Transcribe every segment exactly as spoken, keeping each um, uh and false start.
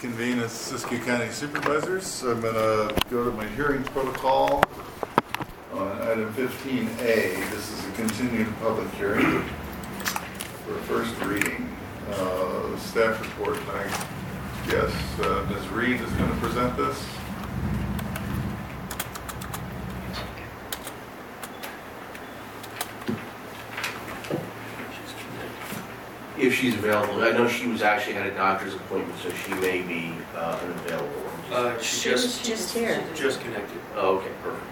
reconvene as Siskiyou County Supervisors. I'm going to go to my hearing protocol on item fifteen A. This is a continued public hearing for first reading. Uh, staff report, I guess uh, Miz Reed is going to present this. If she's available. I know she was actually had a doctor's appointment, so she may be uh, unavailable. Uh, she, she just, was just here. Just connected. Oh, okay, perfect.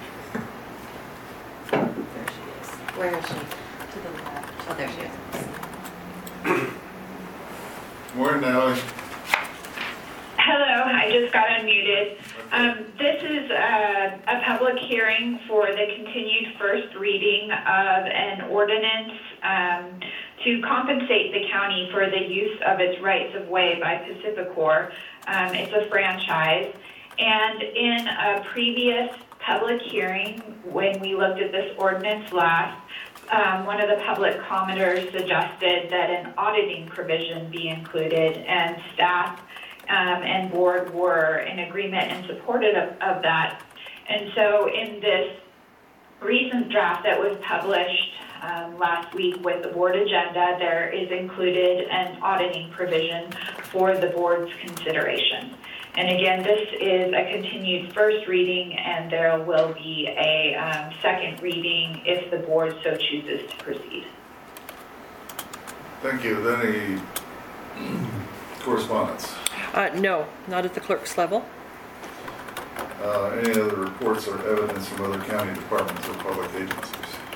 There she is. Where is she? To the left. Oh, there she is. Morning, Natalie. Hello, I just got unmuted. Um, this is a, a public hearing for the continued first reading of an ordinance um, to compensate the county for the use of its rights of way by Pacificor. Um, it's a franchise. And in a previous public hearing, when we looked at this ordinance last, um, one of the public commenters suggested that an auditing provision be included, and staff um, and board were in agreement and supportive of, of that. And so in this recent draft that was published Um, last week with the board agenda, there is included an auditing provision for the board's consideration. And again, this is a continued first reading, and there will be a um, second reading if the board so chooses to proceed. Thank you. Then any correspondence? Uh, no, not at the clerk's level. Uh, any other reports or evidence from other county departments or public agencies?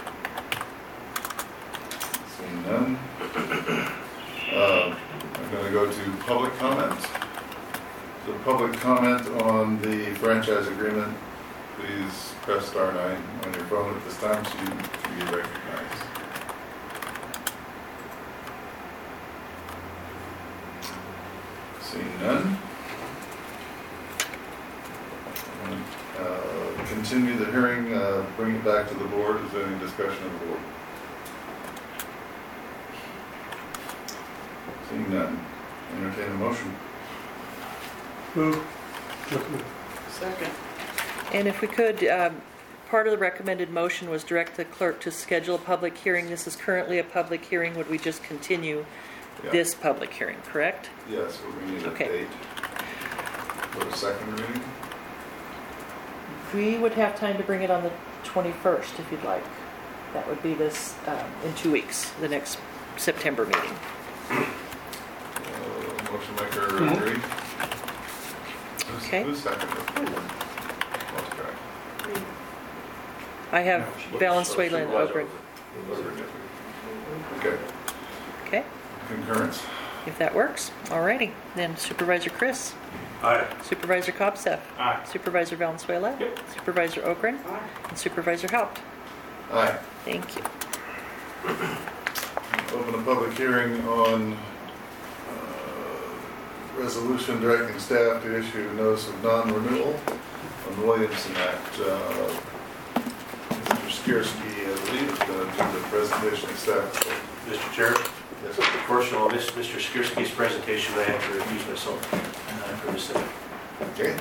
Seeing none. Uh, I'm going to go to public comment. So public comment on the franchise agreement, please press star nine on your phone at this time so you can be recognized. Seeing none. Uh, continue the hearing, uh, bring it back to the board. Is there any discussion of the board? Seeing none. Entertain a motion. Move. Second. And if we could, um, part of the recommended motion was direct the clerk to schedule a public hearing. This is currently a public hearing. Would we just continue Yeah. this public hearing, correct? Yes, we need a Okay. date for the second reading. We would have time to bring it on the twenty-first if you'd like. That would be this, um, in two weeks, the next September meeting. Uh, motion maker Mhm. agreed. Who's- Okay. Who's second? Lost track. I have Yeah. Valenzuela and Ogren. Okay. Okay, Concurrence. if that works. Alrighty. Then Supervisor Chris, Aye. Supervisor Kopseff, Aye. Supervisor Valenzuela, Yep. Supervisor Ogren, and Supervisor Haupt. Aye. Thank you. Open a public hearing on uh, resolution directing staff to issue a notice of non-renewal on the Williamson Act. Uh, Mister Skierski, I believe, is going to do the presentation of staff. Mister Chair, Yes. first of all, this Mister Skierski's presentation, I have to recuse myself uh, for this. Okay.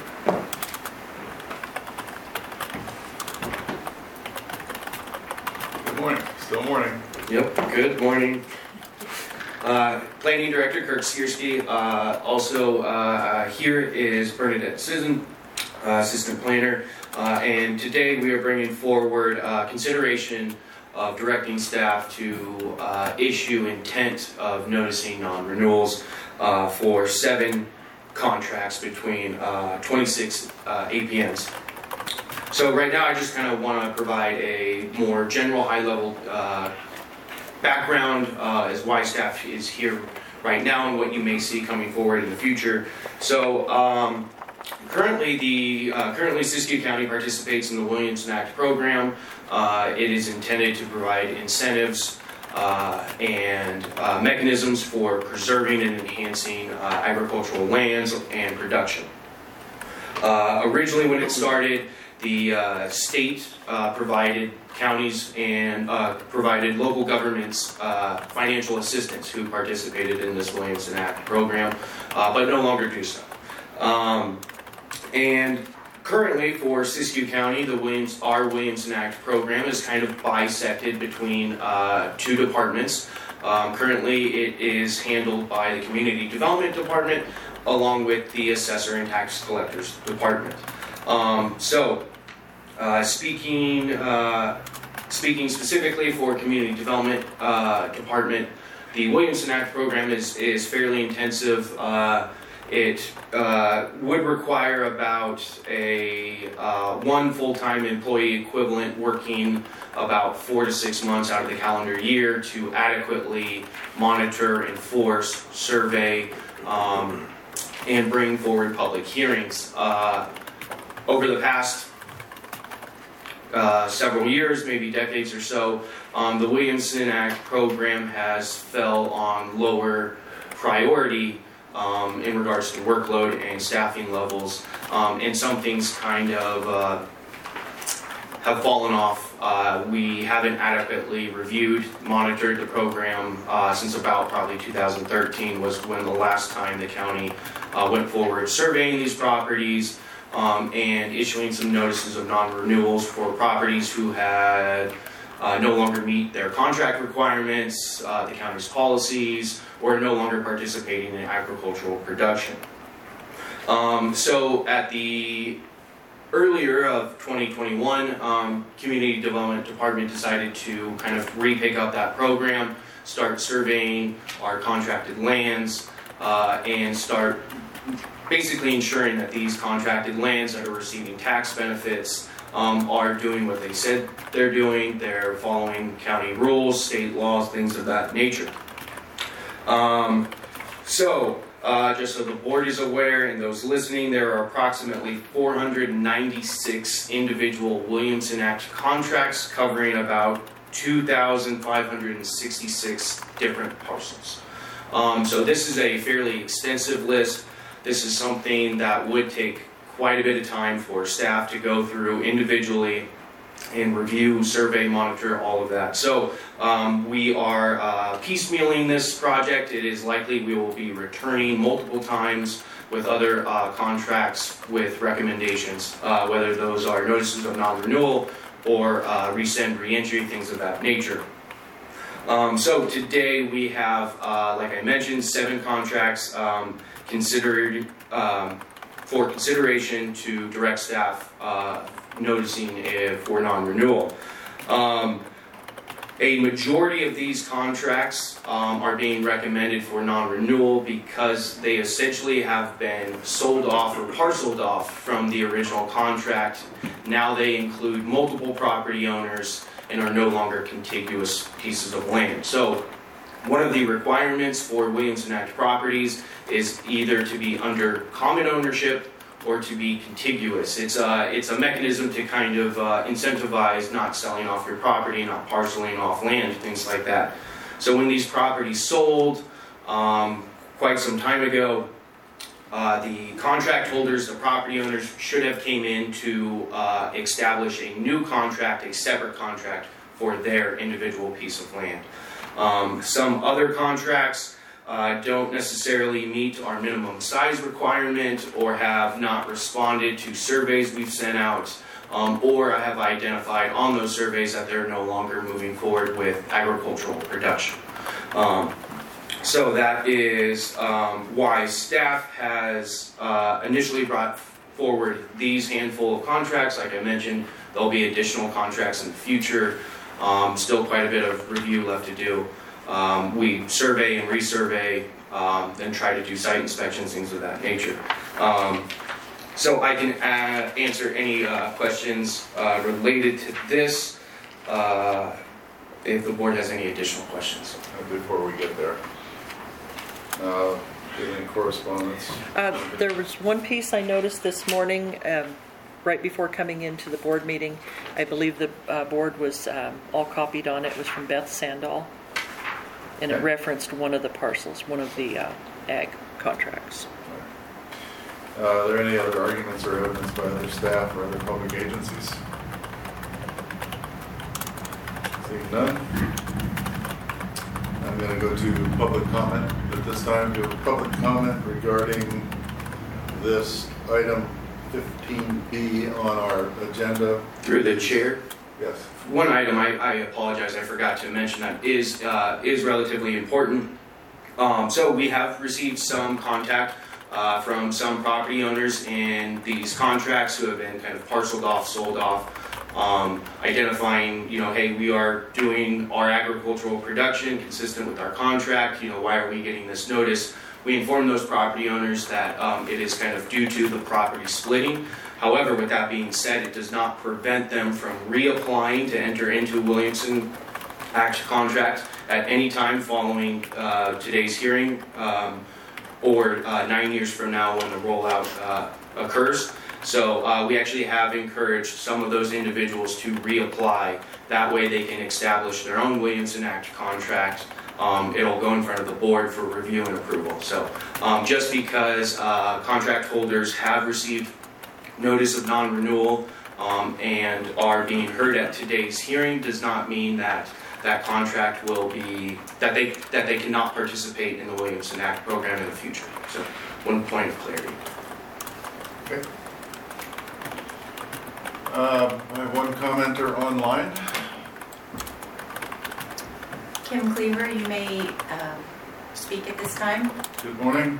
Good morning. Still morning. Yep, good morning. Uh, Planning Director Kirk Skierski. Uh, also uh, here is Bernadette Sisson, uh, Assistant Planner. Uh, and today we are bringing forward uh, consideration of directing staff to uh, issue intent of noticing non-renewals uh, for seven contracts between uh, twenty-six uh, A P Ns. So right now I just kind of want to provide a more general high-level uh, background uh, as why staff is here right now and what you may see coming forward in the future. So um, currently, the uh, currently Siskiyou County participates in the Williamson Act program. Uh, it is intended to provide incentives uh, and uh, mechanisms for preserving and enhancing uh, agricultural lands and production. Uh, originally, when it started, the uh, state uh, provided counties and uh, provided local governments uh, financial assistance who participated in this Williamson Act program, uh, but no longer do so. Um, and currently for Siskiyou County, the Williams, our Williamson Act program is kind of bisected between uh, two departments. Um, currently it is handled by the Community Development Department along with the Assessor and Tax Collectors Department. Um, so, uh, speaking, uh, speaking specifically for Community Development uh, Department, the Williamson Act program is, is fairly intensive. Uh, it uh, would require about a uh, one full-time employee equivalent working about four to six months out of the calendar year to adequately monitor, enforce, survey, um, and bring forward public hearings. Uh, over the past uh, several years, maybe decades or so, um, the Williamson Act program has fell on lower priority um, in regards to workload and staffing levels, um, and some things kind of uh, have fallen off. Uh, we haven't adequately reviewed, monitored the program uh, since about probably two thousand thirteen was when the last time the county uh, went forward surveying these properties um, and issuing some notices of non-renewals for properties who had uh, no longer meet their contract requirements, uh, the county's policies, or no longer participating in agricultural production. Um, so at the earlier of twenty twenty-one, um, Community Development Department decided to kind of re-pick up that program, start surveying our contracted lands, uh, and start basically ensuring that these contracted lands that are receiving tax benefits um, are doing what they said they're doing. They're following county rules, state laws, things of that nature. Um, so, Uh, just so the board is aware and those listening, there are approximately four hundred ninety-six individual Williamson Act contracts covering about two thousand five hundred sixty-six different parcels. Um, so this is a fairly extensive list. This is something that would take quite a bit of time for staff to go through individually and review, survey, monitor, all of that. So um, we are uh, piecemealing this project. It is likely we will be returning multiple times with other uh, contracts with recommendations, uh, whether those are notices of non-renewal or uh, resend, re-entry, things of that nature. Um, so today we have, uh, like I mentioned, seven contracts um, considered um, for consideration to direct staff uh, noticing uh, for non-renewal. Um, a majority of these contracts um, are being recommended for non-renewal because they essentially have been sold off or parceled off from the original contract. Now they include multiple property owners and are no longer contiguous pieces of land. So one of the requirements for Williamson Act properties is either to be under common ownership or to be contiguous. It's a, it's a mechanism to kind of uh, incentivize not selling off your property, not parceling off land, things like that. So when these properties sold um, quite some time ago, uh, the contract holders, the property owners, should have came in to uh, establish a new contract, a separate contract for their individual piece of land. Um, some other contracts uh, don't necessarily meet our minimum size requirement or have not responded to surveys we've sent out, um, or have identified on those surveys that they're no longer moving forward with agricultural production. Um, so that is um, why staff has uh, initially brought forward these handful of contracts. Like I mentioned, there'll be additional contracts in the future. Um, still quite a bit of review left to do. Um, we survey and resurvey, um, then try to do site inspections, things of that nature. Um, so I can uh, answer any uh, questions uh, related to this uh, if the board has any additional questions. Before we get there, uh, any correspondence? Uh, there was one piece I noticed this morning, um, right before coming into the board meeting. I believe the uh, board was um, all copied on it. It was from Beth Sandahl, and it Okay. referenced one of the parcels, one of the uh, ag contracts. Uh, are there any other arguments or evidence by other staff or other public agencies? Seeing none, I'm going to go to public comment at this time. Do a public comment regarding this item fifteen B on our agenda. Through the chair. Yes. One item, I, I apologize, I forgot to mention that, is, uh, is relatively important. Um, so we have received some contact uh, from some property owners in these contracts who have been kind of parceled off, sold off, um, identifying, you know, hey, we are doing our agricultural production consistent with our contract, you know, why are we getting this notice? We inform those property owners that um, it is kind of due to the property splitting. However, with that being said, it does not prevent them from reapplying to enter into Williamson Act contract at any time following uh, today's hearing um, or uh, nine years from now when the rollout uh, occurs. So uh, we actually have encouraged some of those individuals to reapply. That way they can establish their own Williamson Act contract. Um, it'll go in front of the board for review and approval. So um, just because uh, contract holders have received notice of non-renewal um, and are being heard at today's hearing does not mean that that contract will be, that they that they cannot participate in the Williamson Act program in the future. So one point of clarity. Okay. Um, I have one commenter online. Kim Cleaver, you may um, speak at this time. Good morning.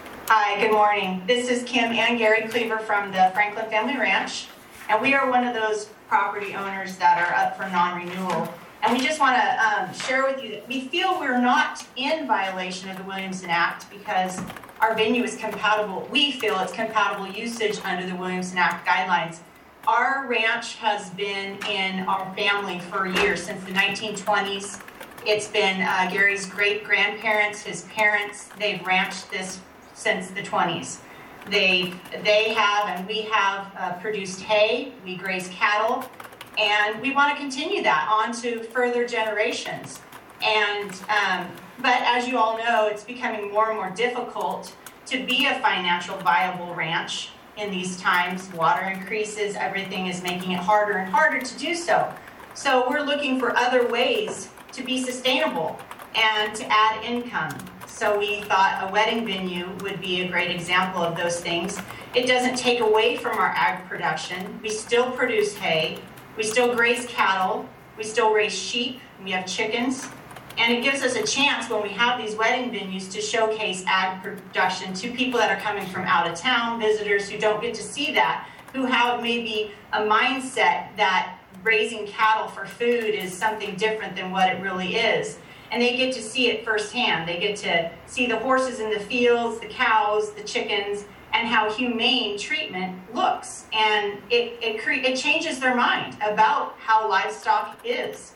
Hi, good morning. This is Kim and Gary Cleaver from the Franklin Family Ranch, and we are one of those property owners that are up for non-renewal. And we just want to um, share with you that we feel we're not in violation of the Williamson Act because our venue is compatible. We feel it's compatible usage under the Williamson Act guidelines. Our ranch has been in our family for years, since the nineteen twenties. It's been uh, Gary's great-grandparents, his parents. They've ranched this since the twenties. They, they have and we have uh, produced hay, we graze cattle, and we want to continue that on to further generations. And, um, but as you all know, it's becoming more and more difficult to be a financial viable ranch in these times. Water increases, everything is making it harder and harder to do so. So we're looking for other ways to be sustainable and to add income. So we thought a wedding venue would be a great example of those things. It doesn't take away from our ag production. We still produce hay, we still graze cattle, we still raise sheep, we have chickens, and it gives us a chance when we have these wedding venues to showcase ag production to people that are coming from out of town, visitors who don't get to see that, who have maybe a mindset that raising cattle for food is something different than what it really is. And they get to see it firsthand. They get to see the horses in the fields, the cows, the chickens, and how humane treatment looks. And it, it, cre- it changes their mind about how livestock is.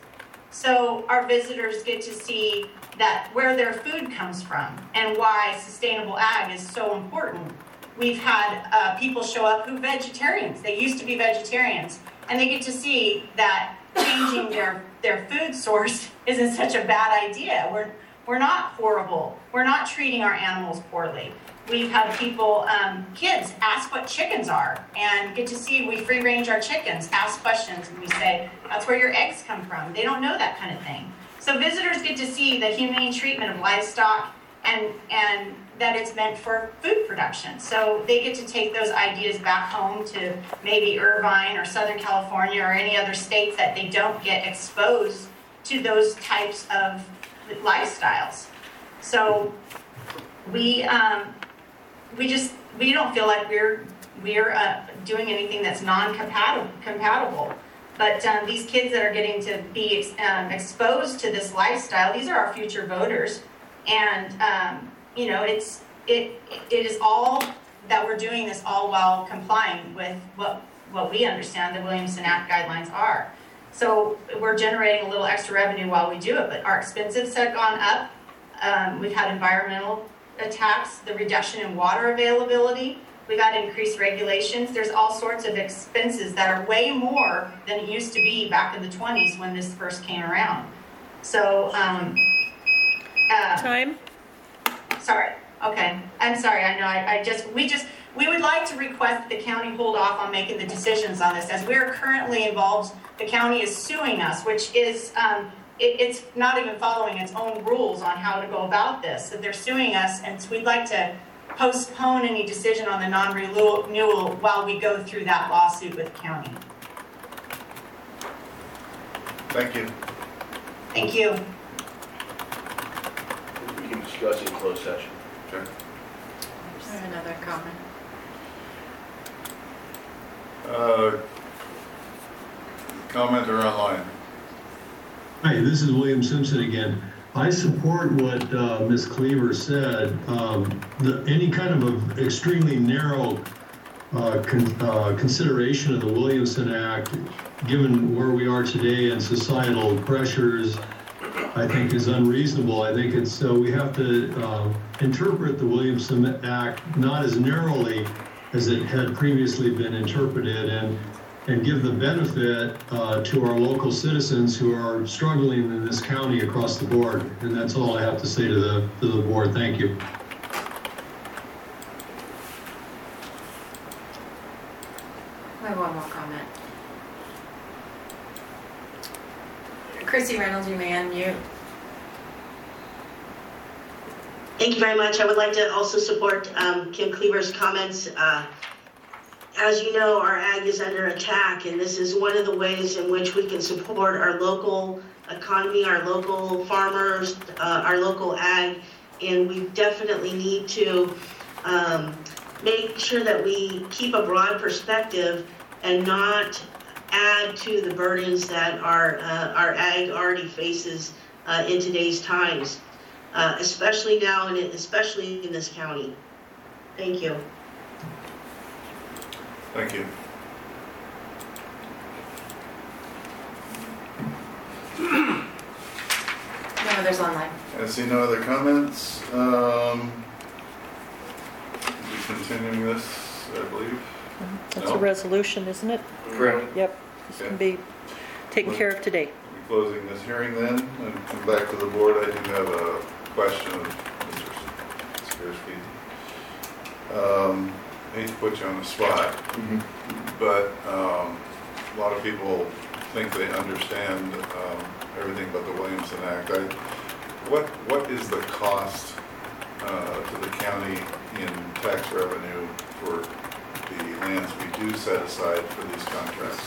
So our visitors get to see that where their food comes from and why sustainable ag is so important. We've had uh, people show up who are vegetarians. They used to be vegetarians. And they get to see that changing their, their food source isn't such a bad idea. We're, we're not horrible. We're not treating our animals poorly. We've had people, um, kids, ask what chickens are and get to see we free range our chickens, ask questions, and we say, that's where your eggs come from. They don't know that kind of thing. So visitors get to see the humane treatment of livestock and, and that it's meant for food production. So they get to take those ideas back home to maybe Irvine or Southern California or any other states that they don't get exposed to those types of lifestyles. So we um, we just we don't feel like we're we're uh, doing anything that's non-compatible. Compatible. But um, these kids that are getting to be ex- um, exposed to this lifestyle, these are our future voters, and um, you know, it's it it is all that we're doing this all while complying with what what we understand the Williamson Act guidelines are. So we're generating a little extra revenue while we do it, but our expenses have gone up. Um, we've had environmental attacks, the reduction in water availability. We got increased regulations. There's all sorts of expenses that are way more than it used to be back in the twenties when this first came around. So, um, uh, Time? Sorry. Okay. I'm sorry. I know. I, I just, we just, we would like to request that the county hold off on making the decisions on this, as we're currently involved. The county is suing us, which is, um, it, it's not even following its own rules on how to go about this. So they're suing us, and so we'd like to postpone any decision on the non-renewal while we go through that lawsuit with the county. Thank you. Thank you. We can discuss in closed session. Okay. I have another comment. Uh, comment or online? Hi, this is William Simpson again. I support what uh, Miz Cleaver said. Um, the, any kind of a extremely narrow uh, con, uh, consideration of the Williamson Act, given where we are today and societal pressures, I think is unreasonable. I think it's so uh, we have to uh, interpret the Williamson Act not as narrowly as it had previously been interpreted, and and give the benefit uh, to our local citizens who are struggling in this county across the board. And that's all I have to say to the to the board. Thank you. I have one more comment. Chrissy Reynolds, you may unmute. Thank you very much. I would like to also support um, Kim Cleaver's comments. Uh, as you know, our ag is under attack, and this is one of the ways in which we can support our local economy, our local farmers, uh, our local ag, and we definitely need to um, make sure that we keep a broad perspective and not add to the burdens that our, uh, our ag already faces uh, in today's times. Uh, especially now and especially in this county. Thank you. Thank you. No others online. I see no other comments. Um, we're continuing this, I believe. That's No? a resolution, isn't it? Correct. Yep. This Okay. can be taken care of today. We're closing this hearing then, and come back to the board. I do have a question of Mister Skirsky. Um, I hate to put you on the spot, Mm-hmm. but um, a lot of people think they understand um, everything but the Williamson Act. I, what what is the cost uh, to the county in tax revenue for the lands we do set aside for these contracts?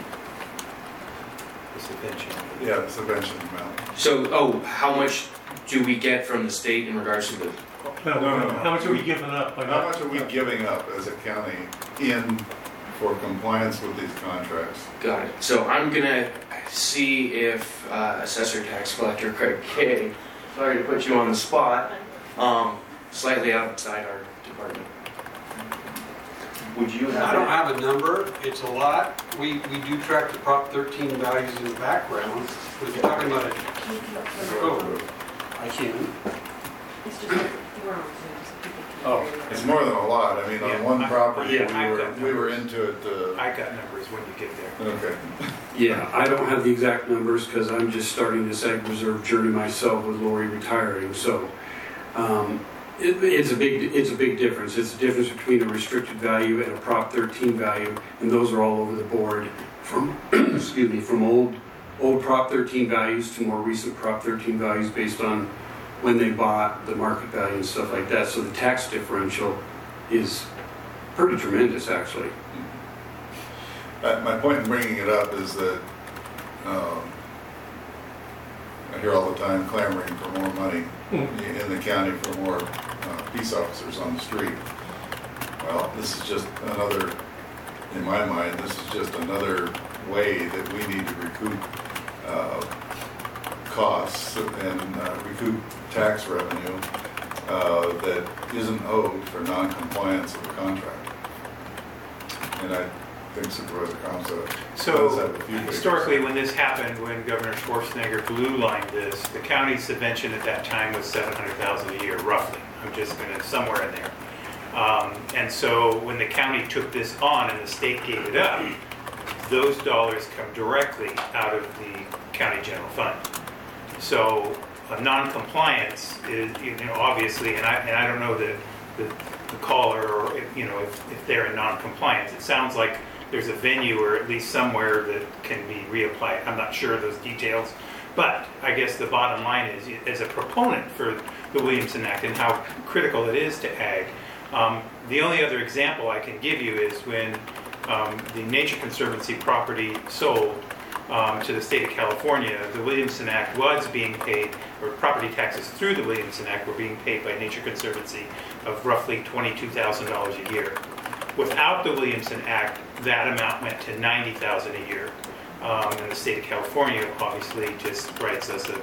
The subvention. Yeah, the subvention amount. So, oh, how much do we get from the state in regards to the, No, No, no, no. How much are we giving up? by How not- much are we giving up as a county in for compliance with these contracts? got it. So I'm gonna see if uh, Assessor Tax Collector Craig Kay, sorry to put you on the spot, um, slightly outside our department. Would you have? I don't have a number, it's a lot. We, we do track the Prop thirteen values in the background. We're talking about it. Oh, I can. It's just like drones, so people can Oh. hear you. It's more than a lot. I mean, Yeah, on one I- property, yeah, we I've were, got we were numbers. into it, uh, I got numbers when you get there. okay. Yeah, I don't have the exact numbers because I'm just starting this ag reserve journey myself with Lori retiring. So um, it, it's a big it's a big difference. It's a difference between a restricted value and a Prop thirteen value, and those are all over the board from excuse me from old old Prop thirteen values to more recent Prop thirteen values based on when they bought, the market value and stuff like that. So the tax differential is pretty tremendous, actually. Uh, my point in bringing it up is that um, I hear all the time clamoring for more money in the county for more uh, peace officers on the street. Well, this is just another, in my mind, this is just another way that we need to recoup uh, costs and uh, recoup tax revenue uh, that isn't owed for non-compliance of the contract. And I think Supervisor Comstock does So have a few figures. historically, when this happened, when Governor Schwarzenegger blue lined this, the county subvention at that time was seven hundred thousand dollars a year, roughly. I'm just gonna, somewhere in there. Um, and so when the county took this on and the state gave it up, those dollars come directly out of the county general fund. So a non-compliance is, you know, obviously, and I, and I don't know the, the, the caller or, if, you know, if, if they're in non-compliance. It sounds like there's a venue or at least somewhere that can be reapplied. I'm not sure of those details. But I guess the bottom line is, as a proponent for the Williamson Act and how critical it is to ag, Um, the only other example I can give you is when um, the Nature Conservancy property sold um, to the state of California, the Williamson Act was being paid, or property taxes through the Williamson Act were being paid by Nature Conservancy of roughly twenty-two thousand dollars a year. Without the Williamson Act, that amount went to ninety thousand dollars a year. Um, and the state of California obviously just writes us a,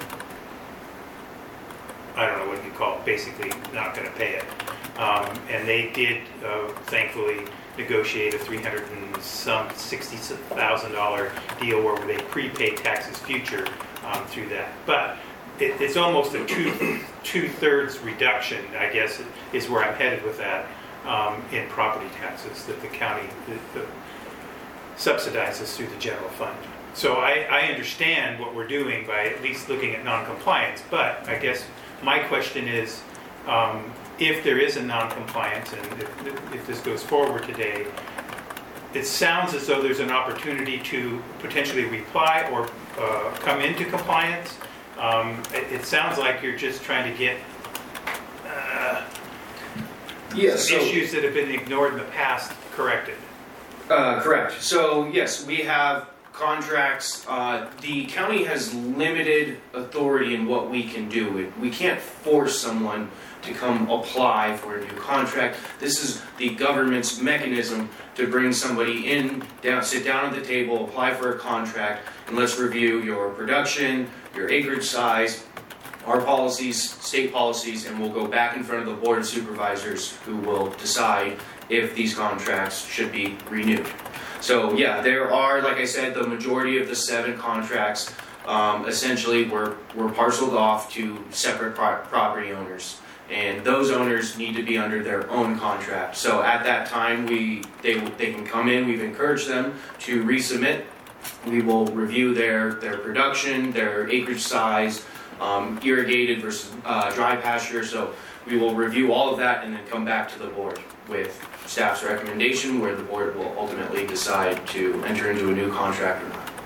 I don't know what you call it, basically not going to pay it. Um, and they did, uh, thankfully, negotiate a three hundred and some sixty thousand dollars deal where they prepay taxes future um, through that. But it, it's almost a two two thirds reduction, I guess, is where I'm headed with that um, in property taxes that the county the, the subsidizes through the general fund. So I, I understand what we're doing by at least looking at non-compliance, but I guess my question is, um, if there is a non-compliance and if, if this goes forward today, it sounds as though there's an opportunity to potentially reply or uh, come into compliance. Um, it, it sounds like you're just trying to get uh, Yes, so- issues that have been ignored in the past corrected. Uh, correct. So yes, we have contracts. Uh, the county has limited authority in what we can do. It, we can't force someone to come apply for a new contract. This is the government's mechanism to bring somebody in, down, sit down at the table, apply for a contract, and let's review your production, your acreage size, our policies, state policies, and we'll go back in front of the board of supervisors who will decide if these contracts should be renewed. So yeah, there are, like I said, the majority of the seven contracts um, essentially were, were parceled off to separate pro property owners. And those owners need to be under their own contract. So at that time, we they, they can come in, we've encouraged them to resubmit. We will review their, their production, their acreage size, um, irrigated versus uh, dry pasture. So we will review all of that and then come back to the board with staff's recommendation, where the board will ultimately decide to enter into a new contract or not.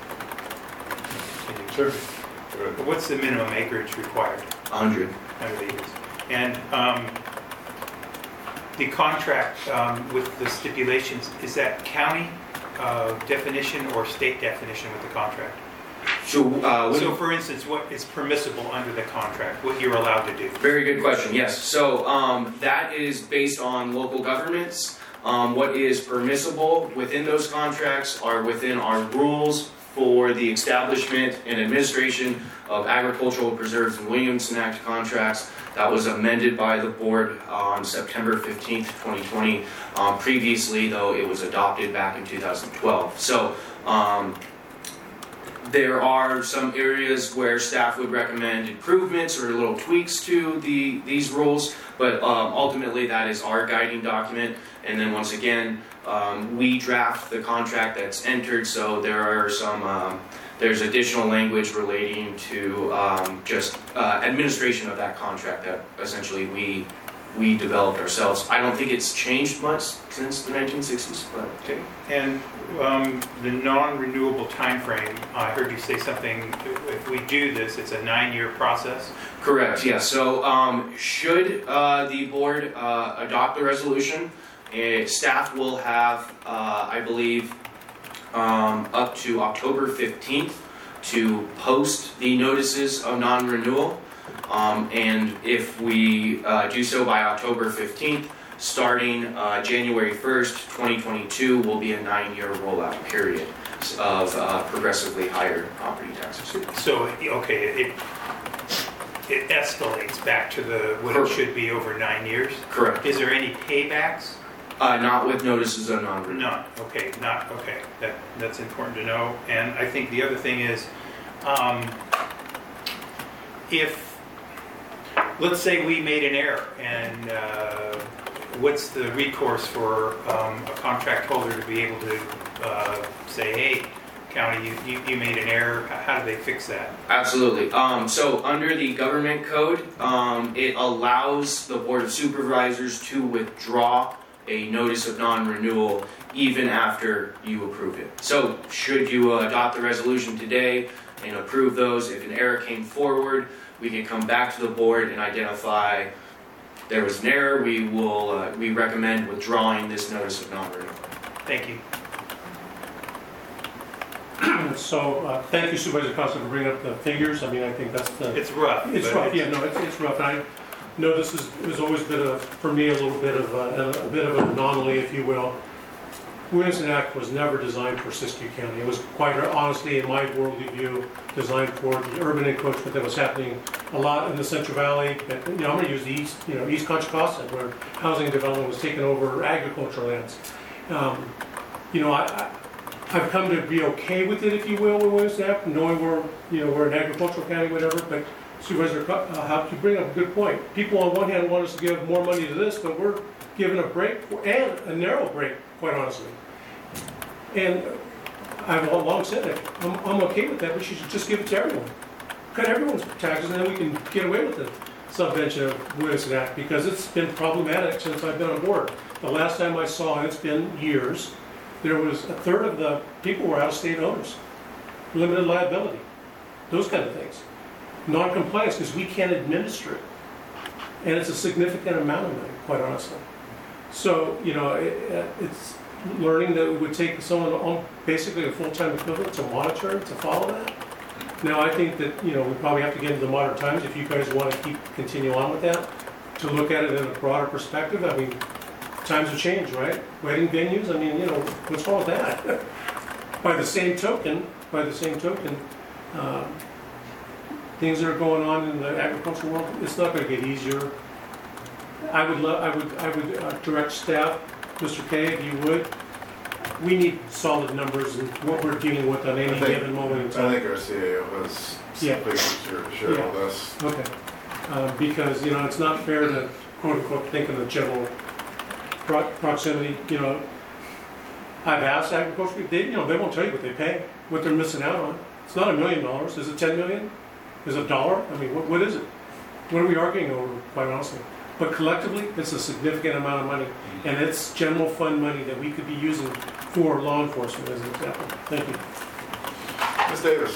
Sure. What's the minimum acreage required? one hundred. one hundred acres. And um, the contract um, with the stipulations, is that county uh, definition or state definition with the contract? So, uh, so for instance, what is permissible under the contract, what you're allowed to do? Very good question, yes. So um, that is based on local governments. Um, what is permissible within those contracts are within our rules for the establishment and administration of agricultural preserves and Williamson Act contracts. That was amended by the board on September fifteenth, twenty twenty. Um, previously, though, it was adopted back in two thousand twelve. So um, there are some areas where staff would recommend improvements or little tweaks to the these rules, but um, ultimately that is our guiding document. And then once again, um, we draft the contract that's entered, so there are some um, there's additional language relating to um, just uh, administration of that contract that essentially we we developed ourselves. I don't think it's changed much since the nineteen sixties, but okay. And um, the non-renewable time frame, I heard you say something, if we do this, it's a nine-year process? Correct, yeah. So um, should uh, the board uh, adopt the resolution, uh, staff will have, uh, I believe, um, up to October fifteenth to post the notices of non-renewal. Um, and if we uh, do so by October fifteenth, starting uh, January first, twenty twenty-two, will be a nine-year rollout period of uh, progressively higher property taxes. So, okay, it it escalates back to the what Correct. It should be over nine years? Correct. Is there any paybacks? Uh, not with notices of non-renewal. None. Okay, not okay. That that's important to know. And I think the other thing is, um, if let's say we made an error, and uh, what's the recourse for um, a contract holder to be able to uh, say, hey, county, you, you, you made an error? How do they fix that? Absolutely. Um, so under the government code, um, it allows the Board of Supervisors to withdraw a notice of non-renewal even after you approve it. So should you uh, adopt the resolution today and approve those, if an error came forward, we can come back to the board and identify there was an error, we will, uh, we recommend withdrawing this notice of non-renewal. Thank you. So, uh, thank you Supervisor Costa for bringing up the figures. I mean, I think that's the... It's rough. It's but rough, yeah, no, it's, it's rough. I know this is, has always been, a, for me, a little bit of a, a bit of an anomaly, if you will. Williamson Act was never designed for Siskiyou County. It was quite honestly, in my worldly view, designed for the urban encroachment that was happening a lot in the Central Valley. But, you know, I'm going to use the East, you know, East Contra Costa, where housing development was taking over agricultural lands. Um, you know, I, I I've come to be okay with it, if you will, with Williamson Act, knowing we're, you know, we're an agricultural county, whatever. But Supervisor, uh, how you bring up a good point. People on one hand want us to give more money to this, but we're giving a break and a narrow break, quite honestly. And I've long said it. I'm, I'm okay with that. We should just give it to everyone. Cut everyone's taxes, and then we can get away with the subvention of Williamson Act, because it's been problematic since I've been on board. The last time I saw, and it's been years, there was a third of the people were out-of-state owners, limited liability, those kind of things. Non-compliance, because we can't administer it. And it's a significant amount of money, quite honestly. So, you know, it, it's learning that it would take someone on basically a full-time equivalent to monitor, to follow that. Now, I think that, you know, we probably have to get into the modern times, if you guys want to keep, continue on with that, to look at it in a broader perspective. I mean, times have changed, right? Wedding venues, I mean, you know, what's wrong with that? By the same token, by the same token, um, things that are going on in the agricultural world, it's not going to get easier. I would love, I would, I would uh, direct staff, Mister K, if you would. We need solid numbers and what we're dealing with on any I think, given moment in time. I think our C A O has Yeah. figures here to share Yeah. with us. Okay. Uh, because, you know, it's not fair to, quote unquote, think of the general pro proximity. You know, I've asked agriculture, they, you know, they won't tell you what they pay, what they're missing out on. It's not a million dollars. Is it ten million? Is it a dollar? I mean, what, what is it? What are we arguing over, quite honestly? But collectively, it's a significant amount of money, and it's general fund money that we could be using for law enforcement, as an example. Thank you. Miz Davis.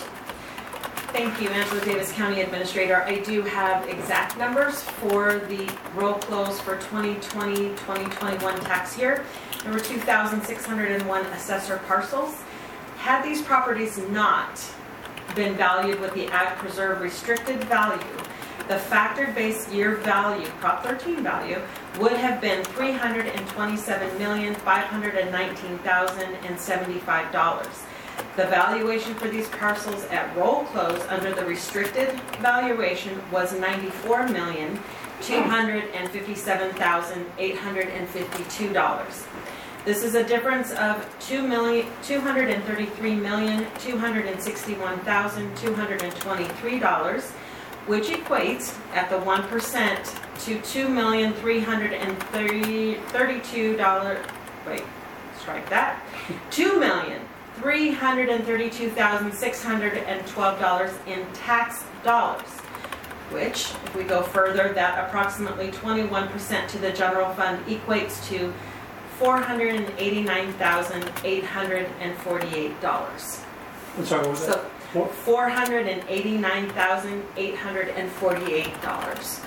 Thank you, Angela Davis, County Administrator. I do have exact numbers for the roll close for twenty twenty, twenty twenty-one tax year. There were two thousand six hundred one assessor parcels. Had these properties not been valued with the Ag Preserve restricted value, the factored base year value, Prop thirteen value, would have been three hundred twenty-seven million, five hundred nineteen thousand seventy-five dollars. The valuation for these parcels at roll close under the restricted valuation was ninety-four million, two hundred fifty-seven thousand eight hundred fifty-two dollars. This is a difference of two hundred thirty-three million, two hundred sixty-one thousand two hundred twenty-three dollars, which equates at the one percent to two million three hundred thirty-two dollars, wait, strike that, two million three hundred thirty-two thousand six hundred twelve dollars in tax dollars, which, if we go further, that approximately twenty-one percent to the general fund equates to four hundred eighty-nine thousand eight hundred forty-eight dollars. I'm sorry, what was that? So, four hundred eighty-nine thousand eight hundred forty-eight dollars.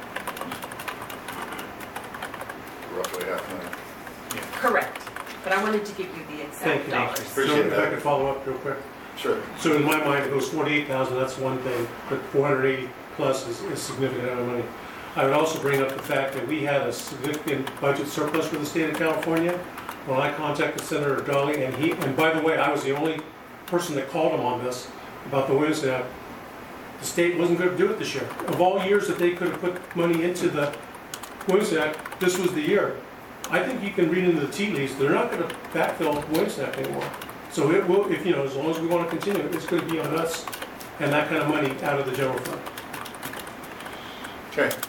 Roughly half million. Yeah. Correct. But I wanted to give you the exact Thank you. dollars. Appreciate So if that. I could follow up real quick. Sure. So in my mind, it goes forty-eight thousand, that's one thing, but four hundred eighty plus is a significant amount of money. I would also bring up the fact that we had a significant budget surplus for the state of California. When I contacted Senator Dolly, and he, and by the way, I was the only person that called him on this, about the Williamson Act. The state wasn't going to do it this year. Of all years that they could have put money into the Williamson Act, this was the year. I think you can read into the tea leaves, they're not going to backfill Williamson Act anymore. So it will, if you know, as long as we want to continue, it's going to be on us and that kind of money out of the general fund. Okay.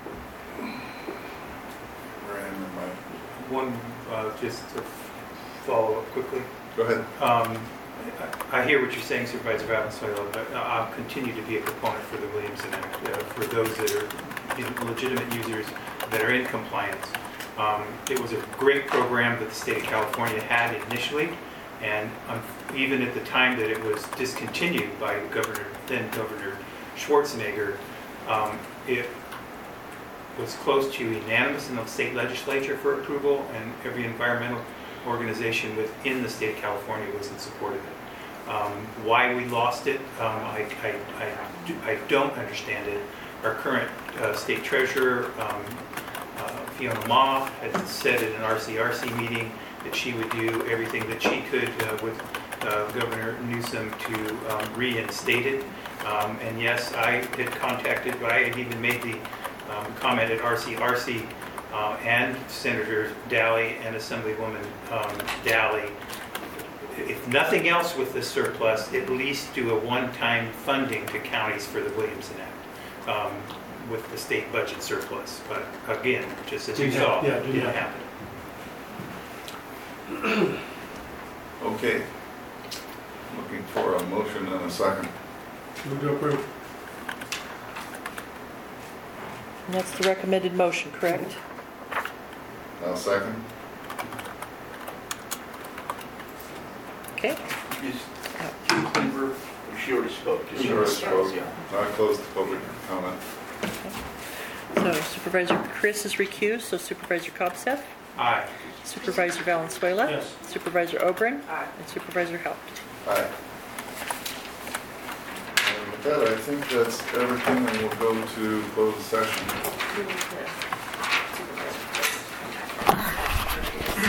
Ryan, Mike. One, uh, just to follow up quickly. Go ahead. Um, I I hear what you're saying, Supervisor Valenzuela, but I'll continue to be a proponent for the Williamson Act, uh, for those that are, you know, legitimate users that are in compliance. Um, it was a great program that the state of California had initially, and um, even at the time that it was discontinued by Governor, then Governor Schwarzenegger, um, it was close to unanimous in the state legislature for approval, and every environmental organization within the state of California was in support of it. Um, why we lost it, um, I, I, I, do, I don't understand it. Our current uh, state treasurer, um, uh, Fiona Ma, had said at an R C R C meeting that she would do everything that she could uh, with uh, Governor Newsom to um, reinstate it. Um, and yes, I had contacted, but I had even made the um, comment at R C R C uh, and Senator Daly and Assemblywoman um, Daly. If nothing else with the surplus, at least do a one-time funding to counties for the Williamson Act um, with the state budget surplus. But again, just as you Didn't saw, hap- yeah, it didn't didn't happen. Okay. Looking for a motion and a second. Move to approve. And that's the recommended motion, correct? I'll second. Okay. Is Kim Cleaver, she already spoke. Is She already spoke. Yeah. I closed the public comment. So Supervisor Chris is recused, so Supervisor Cobseth, Aye. Supervisor Valenzuela, Yes. Supervisor Oberon, Aye. and Supervisor Haupt. Aye. And with that, I think that's everything, and we'll go to closed session. We need to